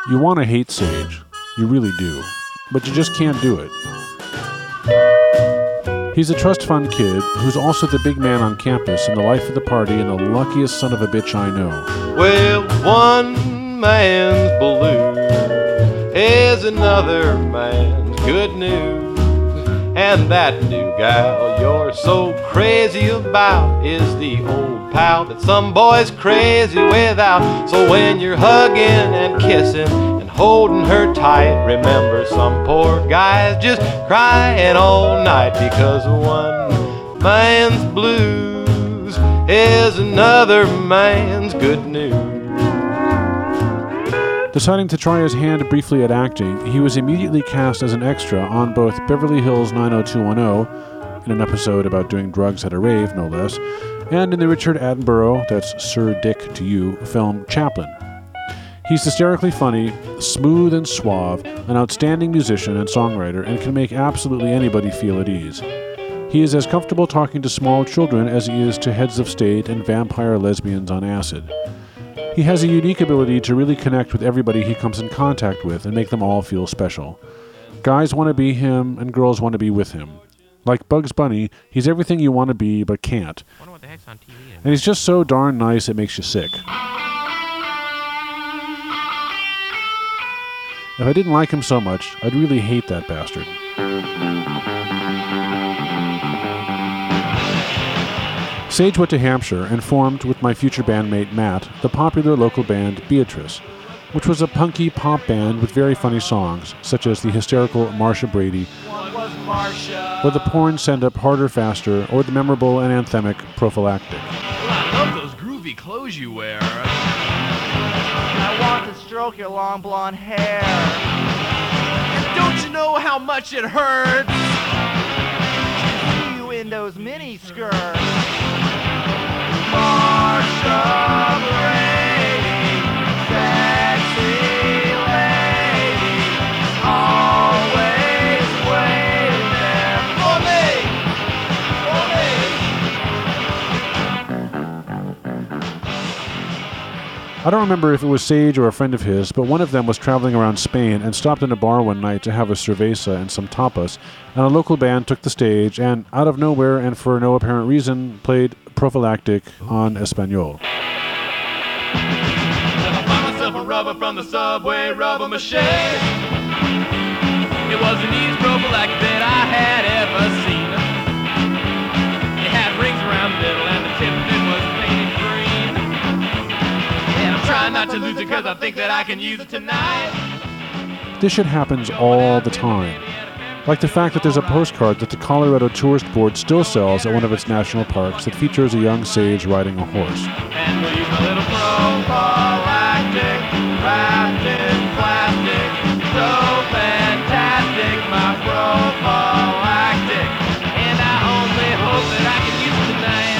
You want to hate Sage. You really do. But you just can't do it. He's a trust fund kid who's also the big man on campus and the life of the party and the luckiest son of a bitch I know. Well, one man's blues is another man's good news. And that new gal you're so crazy about is the old pal that some boys crazy without. So when you're hugging and kissing and holding her tight, remember some poor guy's just crying all night because one man's blues is another man's good news. Deciding to try his hand briefly at acting, he was immediately cast as an extra on both Beverly Hills 90210, in an episode about doing drugs at a rave, no less, and in the Richard Attenborough, that's Sir Dick to you, film Chaplin. He's hysterically funny, smooth and suave, an outstanding musician and songwriter, and can make absolutely anybody feel at ease. He is as comfortable talking to small children as he is to heads of state and vampire lesbians on acid. He has a unique ability to really connect with everybody he comes in contact with and make them all feel special. Guys want to be him, and girls want to be with him. Like Bugs Bunny, he's everything you want to be but can't. Wonder what the heck's on TV. And he's just so darn nice it makes you sick. If I didn't like him so much, I'd really hate that bastard. Sage went to Hampshire and formed, with my future bandmate Matt, the popular local band Beatrice, which was a punky pop band with very funny songs, such as the hysterical Marcia Brady, or the porn Send Up Harder Faster, or the memorable and anthemic Prophylactic. I love those groovy clothes you wear. I want to stroke your long blonde hair. And don't you know how much it hurts? See you in those mini skirts. Marsha Brady, sexy lady, always waiting there for me, I don't remember if it was Sage or a friend of his, but one of them was traveling around Spain and stopped in a bar one night to have a cerveza and some tapas, and a local band took the stage and, out of nowhere and for no apparent reason, played Prophylactic on Espanol. I bought myself a rubber from the subway, rubber mache. It was the neatest prophylactic that I had ever seen. It had rings around the middle and the tip of it was painted green. And I'm trying not to lose it because I think that I can use it tonight. This shit happens all the time. Like the fact that there's a postcard that the Colorado Tourist Board still sells at one of its national parks that features a young sage riding a horse. And we'll use a little prophylactic, wrapped in plastic. So fantastic, my prophylactic. And I only hope that I can use it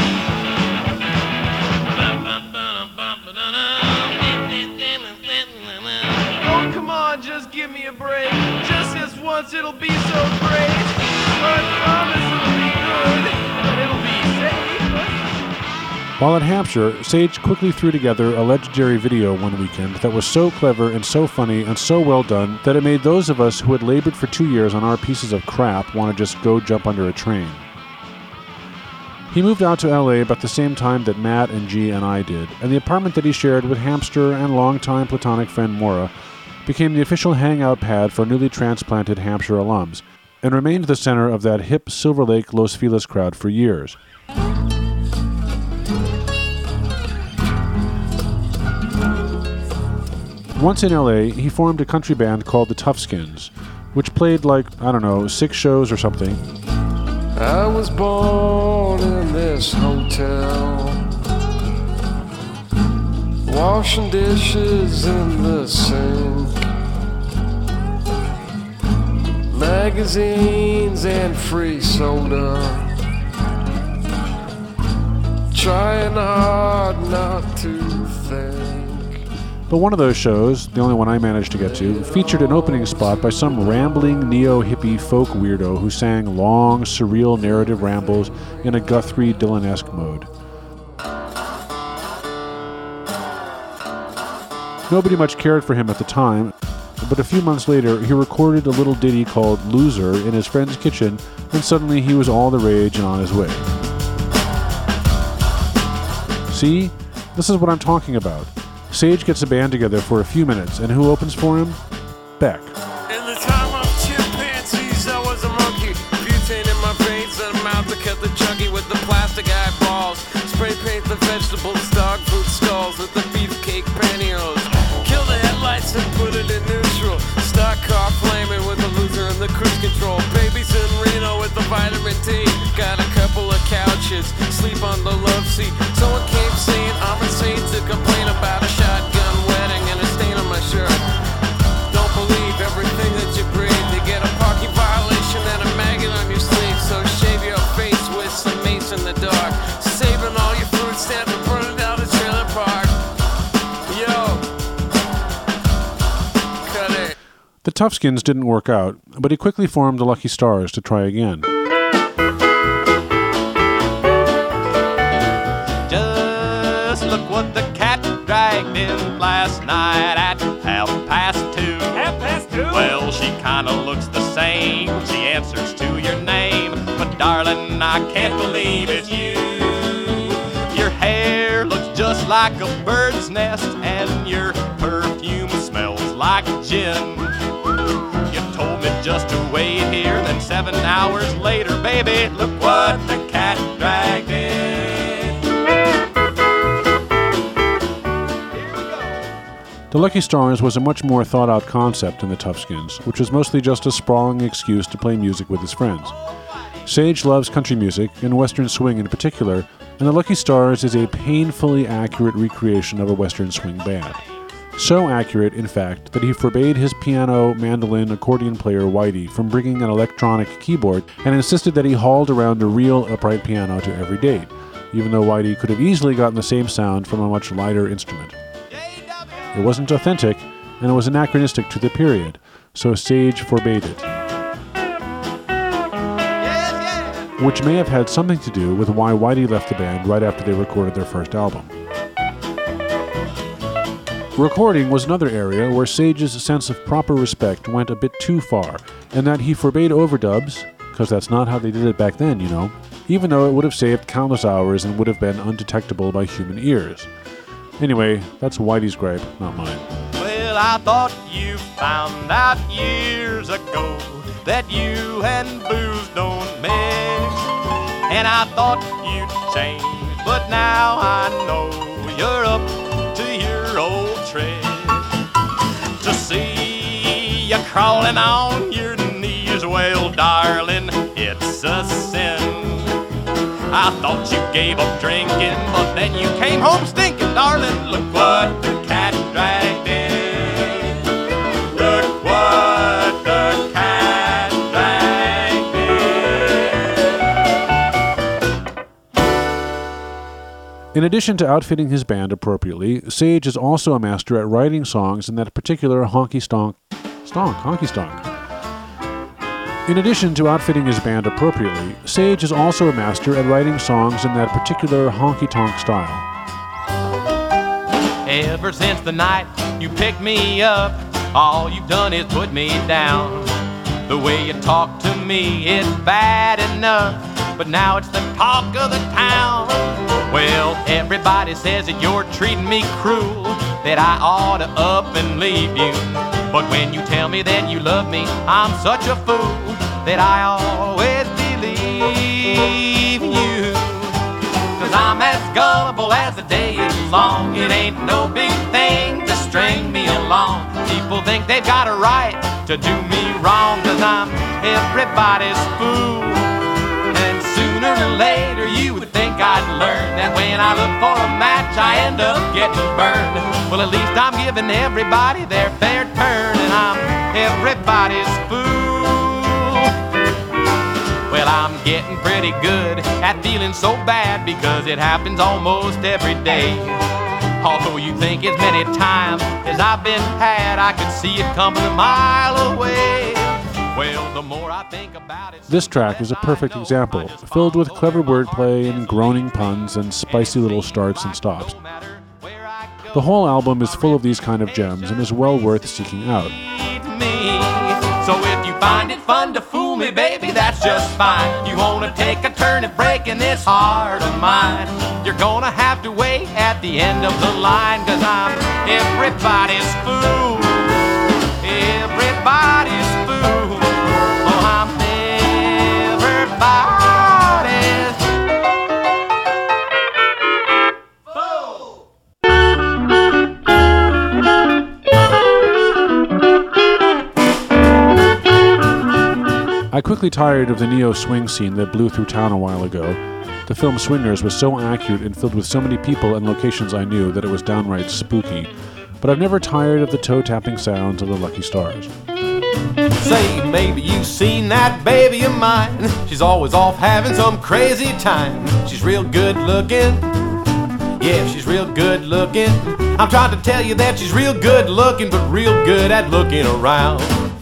tonight. Oh, come on, just give me a break. Just this once, it'll be so great. I promise it'll be good, but it'll be safe. While at Hampshire, Sage quickly threw together a legendary video one weekend that was so clever and so funny and so well done that it made those of us who had labored for 2 years on our pieces of crap want to just go jump under a train. He moved out to LA about the same time that Matt and G and I did, and the apartment that he shared with Hampster and longtime platonic friend Maura became the official hangout pad for newly transplanted Hampshire alums, and remained the center of that hip Silver Lake Los Feliz crowd for years. Once in LA, he formed a country band called the Toughskins, which played 6 shows or something. I was born in this hotel, washing dishes in the sink, magazines and free soda, trying hard not to think. But one of those shows, the only one I managed to get to, featured an opening spot by some rambling neo-hippie folk weirdo who sang long, surreal narrative rambles in a Guthrie Dylan-esque mode. Nobody much cared for him at the time, but a few months later, he recorded a little ditty called Loser in his friend's kitchen, and suddenly he was all the rage and on his way. See? This is what I'm talking about. Sage gets a band together for a few minutes, and who opens for him? Beck. In the time of chimpanzees, I was a monkey. Butane in my veins and a mouth to cut the chunky with the plastic eyeballs. Spray paint the vegetables, dog food skulls with the beefcake pantyhose. Kill the headlights and put it in neutral. Stock car flaming with the loser and the cruise control. Babies in Reno with the vitamin D. Got a couple of couches, sleep on the love seat. Someone came saying I'm insane to complain about a shotgun wedding and a stain on my shirt. Don't believe everything that you breathe. You get a parking violation and a maggot on your sleeve. So shave your face with some mace in the dark. Saving all your food stamps and burning down the trailer park. Yo, cut it. The Toughskins didn't work out, but he quickly formed the Lucky Stars to try again. Just look what the cat dragged in last night at 2:30. 2:30? Well, she kinda looks the same. She answers to your name. But darling, I can't believe it's you. Your hair looks just like a bird's nest, and your perfume smells like gin. You told me just to wait here, then 7 hours later, baby, look what the cat dragged in. The Lucky Stars was a much more thought-out concept than the Toughskins, which was mostly just a sprawling excuse to play music with his friends. Sage loves country music, and Western swing in particular, and the Lucky Stars is a painfully accurate recreation of a Western swing band. So accurate, in fact, that he forbade his piano, mandolin, accordion player Whitey from bringing an electronic keyboard and insisted that he hauled around a real upright piano to every date, even though Whitey could have easily gotten the same sound from a much lighter instrument. It wasn't authentic, and it was anachronistic to the period, so Sage forbade it. Which may have had something to do with why Whitey left the band right after they recorded their first album. Recording was another area where Sage's sense of proper respect went a bit too far, and that he forbade overdubs, because that's not how they did it back then, you know, even though it would have saved countless hours and would have been undetectable by human ears. Anyway, that's Whitey's gripe, not mine. Well, I thought you found out years ago that you and booze don't mix. And I thought you'd change, but now I know you're up to your old trick. To see you crawling on your knees, well, darling, it's a sin. I thought you gave up drinking, but then you came home stinking, darling. Look what the cat dragged in. Look what the cat dragged in. In addition to outfitting his band appropriately, Sage is also a master at writing songs in that particular honky-stonk. In addition to outfitting his band appropriately, Sage is also a master at writing songs in that particular honky-tonk style. Ever since the night you picked me up, all you've done is put me down. The way you talk to me is bad enough, but now it's the talk of the town. Well, everybody says that you're treating me cruel, that I ought to up and leave you. But when you tell me that you love me, I'm such a fool that I always believe you. 'Cause I'm as gullible as the day is long. It ain't no big thing to string me along. People think they've got a right to do me wrong, 'cause I'm everybody's fool. And sooner or later you would think I'd learn that when I look for a match I end up getting burned. Well, at least I'm giving everybody their fair turn, and I'm everybody's fool. Well, I'm getting pretty good at feeling so bad, because it happens almost every day. Although you think as many times as I've been had, I could see it coming a mile away. Well, the more I think about it, This track is a perfect example, filled with clever wordplay and groaning puns and spicy little starts and stops. The whole album is full of these kind of gems and is well worth seeking out. Me. So if you find it fun to fool me, baby, that's just fine. You wanna take a turn at breaking this heart of mine, you're gonna have to wait at the end of the line, 'cause I'm everybody's fool. Everybody's fool. Oh, I'm everybody's fool. I quickly tired of the neo-swing scene that blew through town a while ago. The film Swingers was so accurate and filled with so many people and locations I knew that it was downright spooky. But I've never tired of the toe-tapping sounds of the Lucky Stars. Say, maybe you've seen that baby of mine. She's always off having some crazy time. She's real good looking. Yeah, she's real good looking. I'm trying to tell you that she's real good looking, but real good at looking around.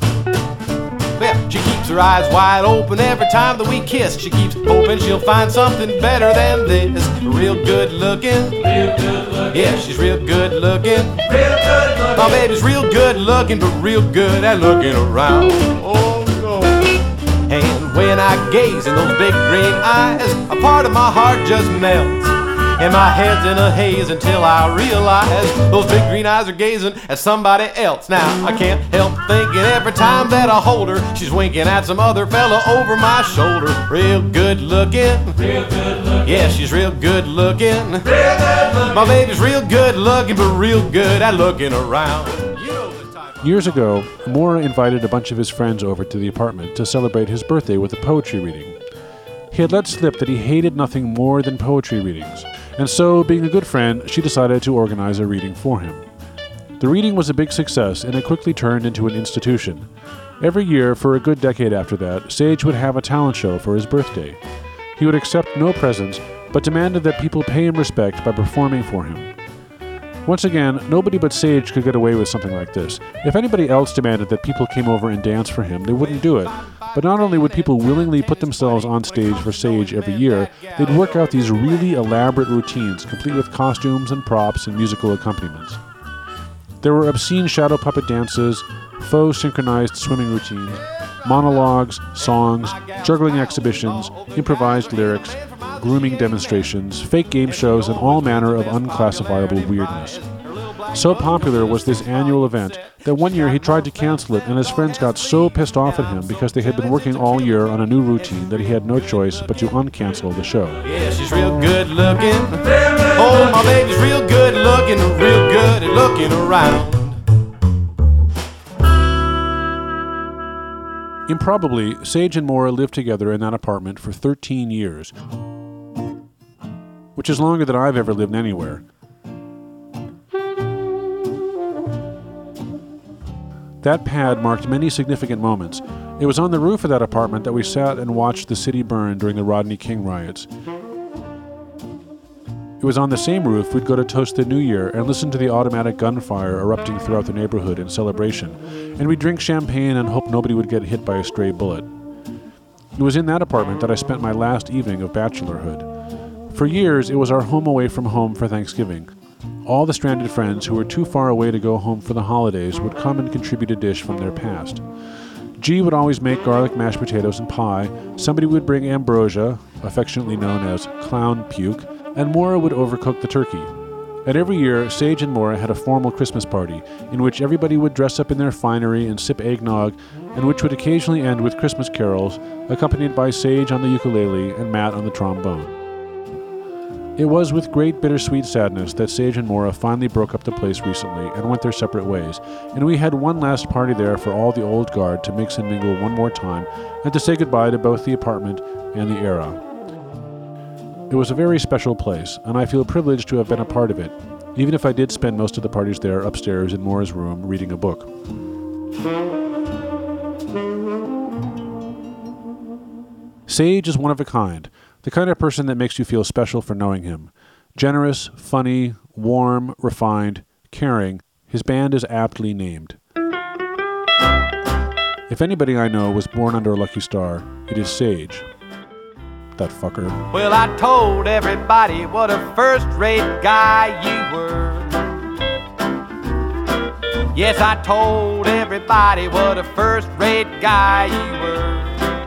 Yeah, she keeps her eyes wide open every time that we kiss. She keeps hoping she'll find something better than this. Real good looking. Real good looking. Yeah, she's real good looking. Real good looking. My baby's real good looking, but real good at looking around. Oh, no. And when I gaze in those big green eyes, a part of my heart just melts. And my head's in a haze until I realize those big green eyes are gazing at somebody else. Now, I can't help thinking every time that I hold her, she's winking at some other fella over my shoulder. Real good looking. Real good looking. Yeah, she's real good looking. Real good looking. My baby's real good looking, but real good at looking around. You know the type. Years ago, Mora invited a bunch of his friends over to the apartment to celebrate his birthday with a poetry reading. He had let slip that he hated nothing more than poetry readings. And so, being a good friend, she decided to organize a reading for him. The reading was a big success, and it quickly turned into an institution. Every year, for a good decade after that, Sage would have a talent show for his birthday. He would accept no presents, but demanded that people pay him respect by performing for him. Once again, nobody but Sage could get away with something like this. If anybody else demanded that people came over and dance for him, they wouldn't do it. But not only would people willingly put themselves on stage for Sage every year, they'd work out these really elaborate routines, complete with costumes and props and musical accompaniments. There were obscene shadow puppet dances, faux synchronized swimming routines, monologues, songs, juggling exhibitions, improvised lyrics, grooming demonstrations, fake game shows, and all manner of unclassifiable weirdness. So popular was this annual event that one year he tried to cancel it, and his friends got so pissed off at him because they had been working all year on a new routine that he had no choice but to uncancel the show. Yeah, she's real good looking. Oh, my baby's real good looking, real good at looking around. Improbably, Sage and Mora lived together in that apartment for 13 years, which is longer than I've ever lived anywhere. That pad marked many significant moments. It was on the roof of that apartment that we sat and watched the city burn during the Rodney King riots. It was on the same roof we'd go to toast the New Year and listen to the automatic gunfire erupting throughout the neighborhood in celebration, and we'd drink champagne and hope nobody would get hit by a stray bullet. It was in that apartment that I spent my last evening of bachelorhood. For years, it was our home away from home for Thanksgiving. All the stranded friends who were too far away to go home for the holidays would come and contribute a dish from their past. G would always make garlic mashed potatoes and pie, somebody would bring ambrosia, affectionately known as clown puke, and Mora would overcook the turkey. And every year, Sage and Mora had a formal Christmas party, in which everybody would dress up in their finery and sip eggnog, and which would occasionally end with Christmas carols, accompanied by Sage on the ukulele and Matt on the trombone. It was with great bittersweet sadness that Sage and Mora finally broke up the place recently and went their separate ways, and we had one last party there for all the old guard to mix and mingle one more time and to say goodbye to both the apartment and the era. It was a very special place, and I feel privileged to have been a part of it, even if I did spend most of the parties there upstairs in Mora's room reading a book. Sage is one of a kind, the kind of person that makes you feel special for knowing him. Generous, funny, warm, refined, caring, his band is aptly named. If anybody I know was born under a lucky star, it is Sage. That fucker. Well, I told everybody what a first-rate guy you were. Yes, I told everybody what a first-rate guy you were.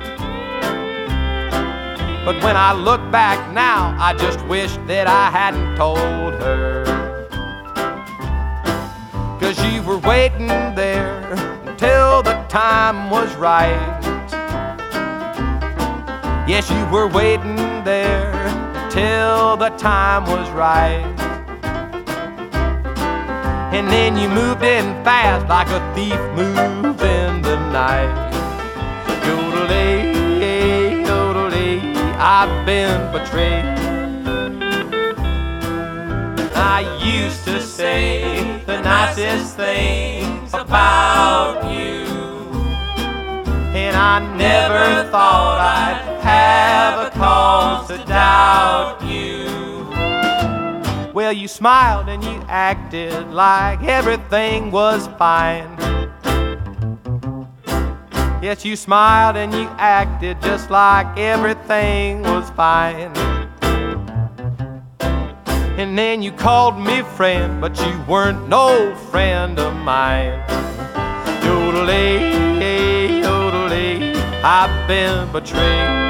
But when I look back now, I just wish that I hadn't told her. 'Cause you were waiting there until the time was right. Yes, you were waiting there until the time was right. And then you moved in fast like a thief moves in the night. Yodelay, yodelay, I've been betrayed. I used to say the nicest things about you, and I never thought I'd have a cause to doubt you. Well, you smiled and you acted like everything was fine. Yes, you smiled and you acted just like everything was fine. And then you called me friend, but you weren't no friend of mine. Yodelay, yodelay, I've been betrayed.